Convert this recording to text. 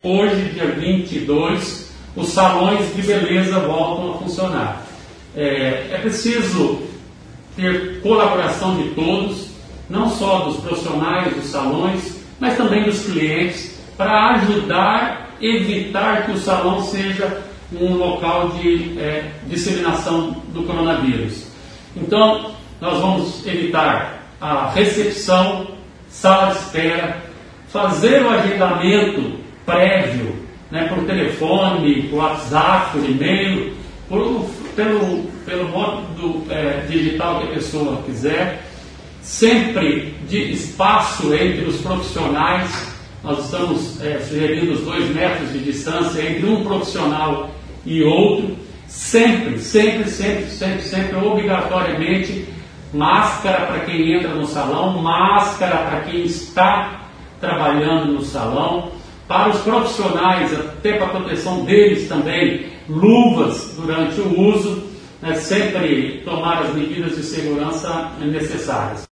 hoje, dia 22, os salões de beleza voltam a funcionar. É preciso ter colaboração de todos, não só dos profissionais dos salões, mas também dos clientes, para ajudar a evitar que o salão seja um local de disseminação do coronavírus. Então, nós vamos evitar a recepção, sala de espera, fazer o agendamento prévio, por telefone, por WhatsApp, por e-mail, pelo modo digital que a pessoa quiser, sempre de espaço entre os profissionais. Nós estamos sugerindo os 2 metros de distância entre um profissional e outro, sempre, obrigatoriamente, máscara para quem entra no salão, máscara para quem está trabalhando no salão, para os profissionais, até para a proteção deles também, luvas durante o uso, sempre tomar as medidas de segurança necessárias.